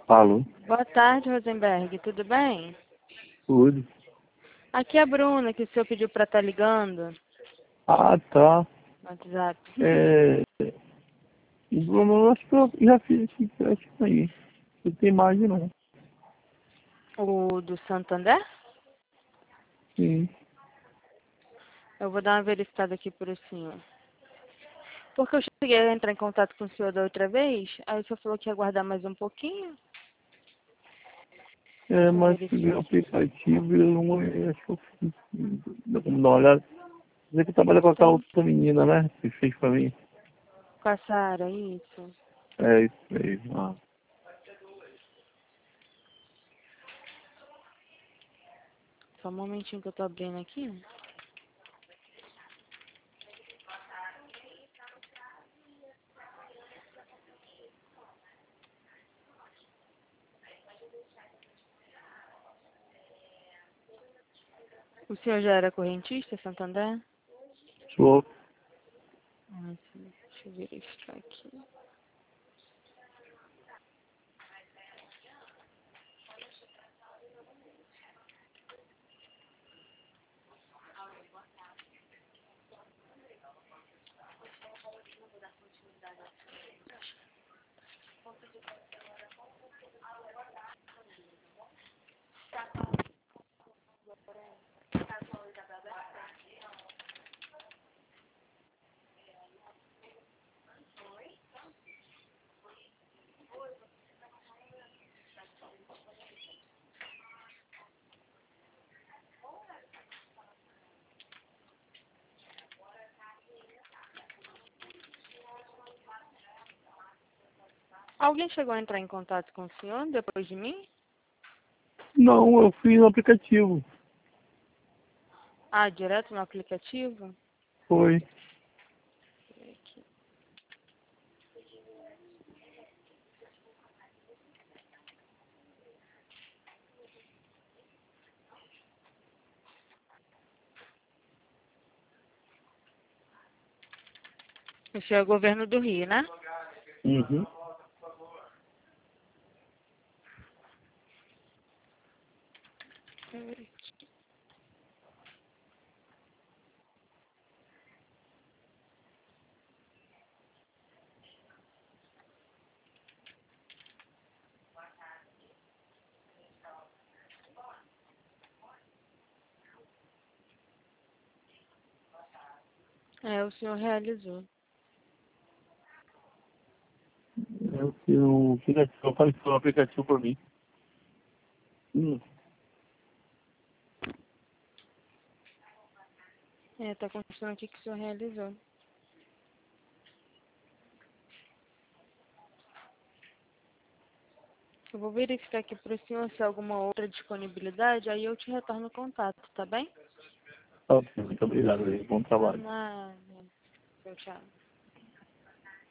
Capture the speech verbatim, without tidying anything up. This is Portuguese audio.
Alô? Boa tarde, Rosenberg. Tudo bem? Tudo. Aqui é a Bruna, que o senhor pediu para estar ligando Ah, tá. no WhatsApp. É... Bruno, eu acho que eu já fiz esse teste aí. Não tem imagem não. O do Santander? Sim. Eu vou dar uma verificada aqui para o senhor. Porque eu cheguei a entrar em contato com o senhor da outra vez, aí o senhor falou que ia aguardar mais um pouquinho. É, Deixa eu mas verificar o aqui. aplicativo eu não eu acho que eu fiz. Dá pra me dar uma olhada. Você que trabalha com aquela Tem. outra menina, né? Que fez pra mim. Com a Sara, isso. É isso aí. Ah. Só um momentinho que eu tô abrindo aqui. O senhor já era correntista, Santander? Sou. Ah, sim. Deixa eu verificar aqui. Alguém chegou a entrar em contato com o senhor depois de mim? Não, eu fiz no aplicativo. Ah, direto no aplicativo? Foi. Aqui. O senhor é governo do Rio, né? Uhum. É, o senhor realizou. Eu fiz o aplicativo, apareceu o aplicativo pra mim. Hum. É, tá constando aqui que o senhor realizou. Eu vou verificar aqui para o senhor se há alguma outra disponibilidade, aí eu te retorno o contato, tá bem? Ok, muito obrigado aí. Bom Por trabalho. nada. Tchau, tchau.